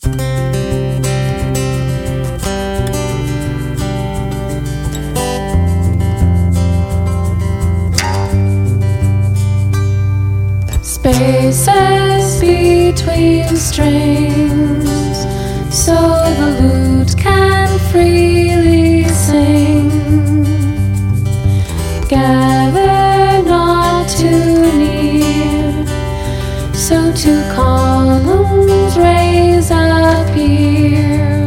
Spaces between strings, so the lute can freely sing. Gather not too near, so two columns raise appear.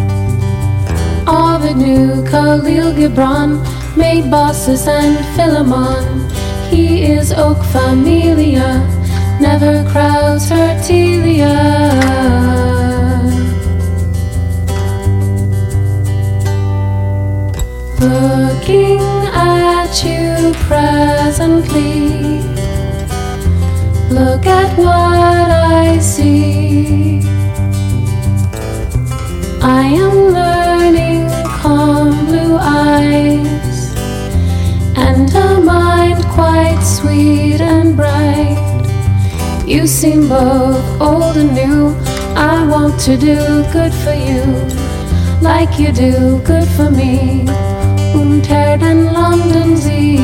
Ovid knew Khalil Gibran, made Baucis and Philemon. He is oak familia, never crowds Fertilia. Looking at you presently, look at what I see. I am learning calm blue eyes and a mind quite sweet and bright. You seem both old and new. I want to do good for you, like you do good for me. Ter den London Sie.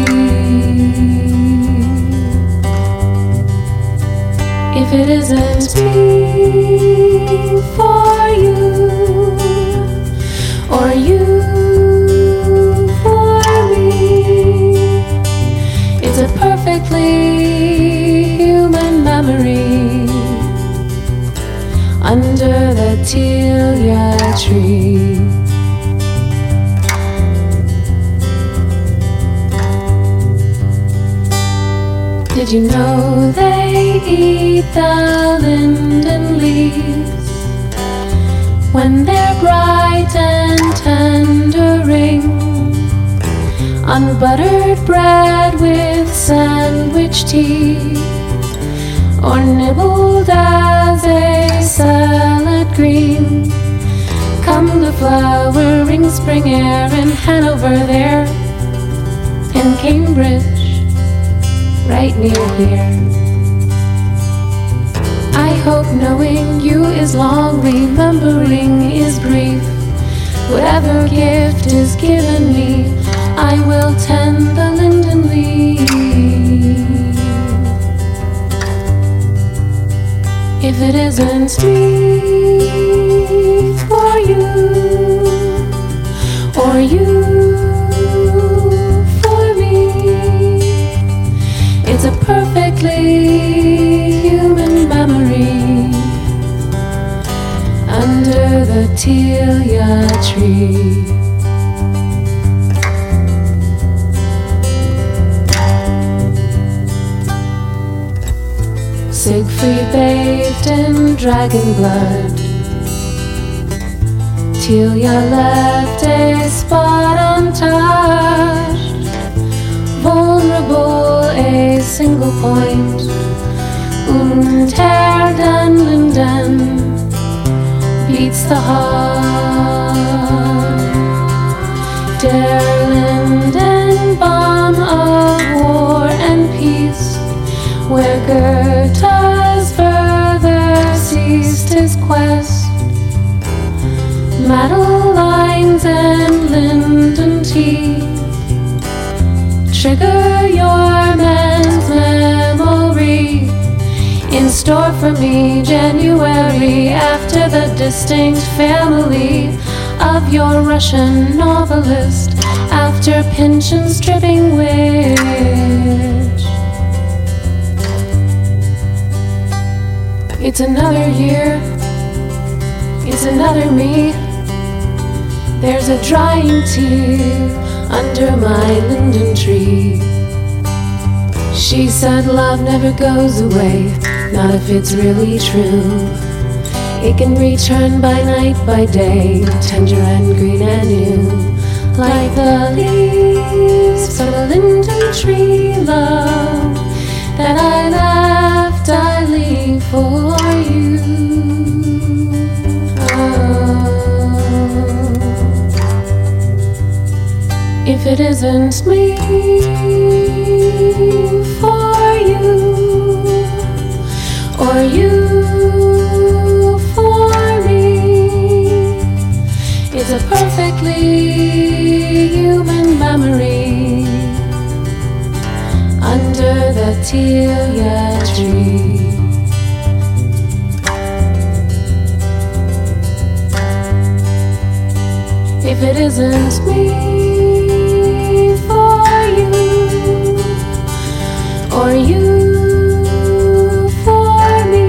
If it isn't me for you, or you for me, it's a perfectly human memory under the Tilia tree. Did you know they eat the linden leaves when they're bright and tendering? Unbuttered bread with sandwich tea, or nibbled as a salad green. Come the flowering spring air in Hanover there, in Cambridge, right near here. I hope knowing you is long, remembering is brief. Whatever gift is given me, I will tend the linden leaf. If it isn't me for you, or you for me, it's a perfectly human memory under the Tilia tree. Siegfried bathed in dragon blood, Tilia left a spot untouched, vulnerable a single point. Ter den Linden beats the heart. Der Linden balm of war and peace, where Goethe's further ceased his quest. Madeleines and linden tea trigger your man's memory. In store for me January, after the distinct family of your Russian novelist, after Pynchon's dripping witch. It's another year, it's another me. There's a drying tear under my linden tree. She said love never goes away, not if it's really true. It can return by night, by day, tender and green and new, like the leaves from a linden tree, love, that I left, I leave for you. If it isn't me for you, or you for me, if it isn't me for you, or you for me.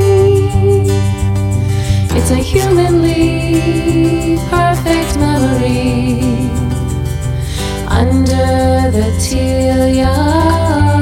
It's a humanly perfect memory under the teal